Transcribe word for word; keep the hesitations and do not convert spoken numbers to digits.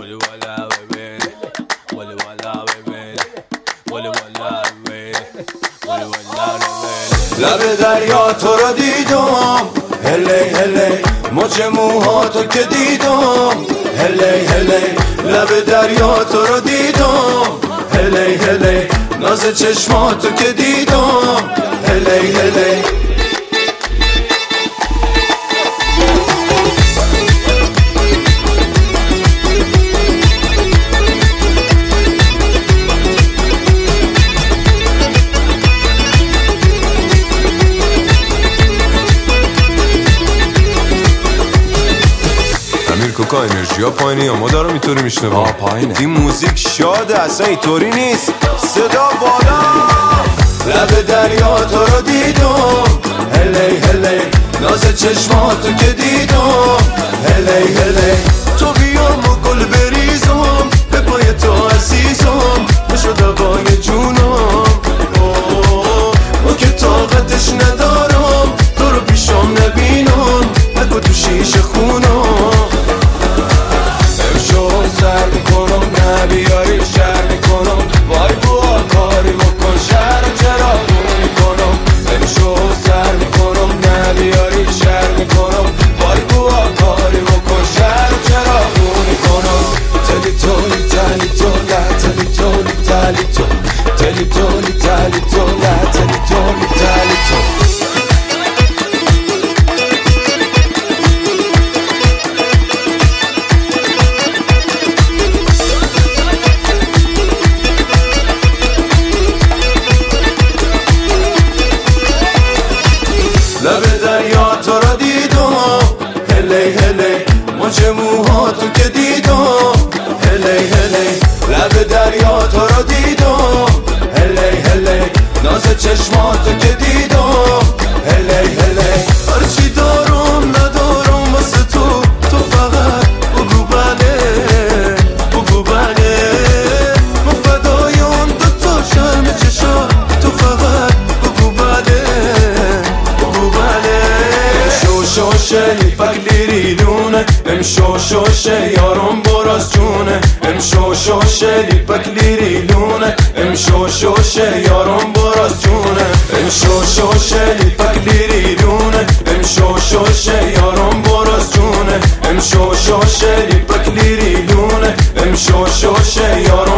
ولی والا ببین ولی والا ببین ولی والا ببین ولی والا ببین لب دریا تو رو دیدم هلی هلی موج موهاتو که دیدم هلی هلی لب دریا تو رو دیدم هلی هلی ناز چشماتو که دیدم هلی هلی کوکا انرژی ها پایینه یا ما دارم اینطوری میشنه آه پایینه این موزیک شاده اصلا اینطوری نیست صدا بالا لب دریا تو رو دیدم هلی هلی ناز چشماتو که دیدم هلی هلی تو بیام و گل بریزم به پای تو عزیزم بشو دوای جونم او که طاقتش ندارم تو رو پیشم نبینم نگو تو شیشه خونم سر میکنم نبیاری شر میکنم وای بوا کاری بکن شر و چراغون میکنم امشو سر میکنم نبیاری شر میکنم وای بوا کاری بکن شر و چراغون میکنم تلی تولی تلی تو لا تلی تولی تلی تو تلی تولی تلی تو لا تلی تولی تلی تو لب دریا تو رو دیدم هلی هلی موج موهاتو که دیدم هلی هلی لب دریا تو رو دیدم هلی هلی ناز چشماتو که دیدم هلی هلی هرچی دارم ندارم واسه تو تو فقط بگو بله بگو بله من فدای اون دوتا شرم چشا تو فقط بگو بله شوشه لیپک لیری لونه ام شوشه یارم براز جونه ام شوشه لیپک لیری لونه ام شوشه یارم براز جونه ام شوشه لیپک لیری لونه ام شوشه یارم براز جونه ام شوشه لیپک لیری لونه ام شوشه یارم